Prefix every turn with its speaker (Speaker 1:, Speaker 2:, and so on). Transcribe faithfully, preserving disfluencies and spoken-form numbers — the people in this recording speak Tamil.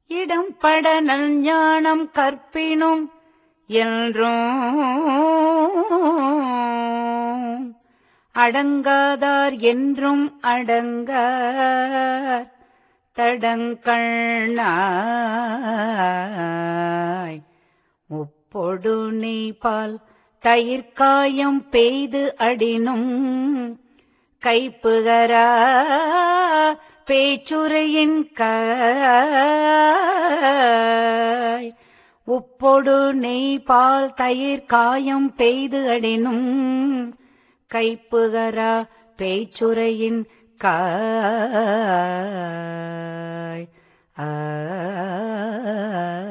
Speaker 1: இடம்பட நல்ஞானம் கற்பினும் என்றும் அடங்காதார் என்றும் அடங்கார் தடங்கண்ணாய் முப்பொடு நெய்பால் தயிர்காயம் பெய்து அடினும் கைப்புகரா பேச்சுரையின் காய் உப்பொடு நெய்பால் தயிர் காயம் பெய்து அடினும் கைப்புகரா பேச்சுரையின் காய் ஆ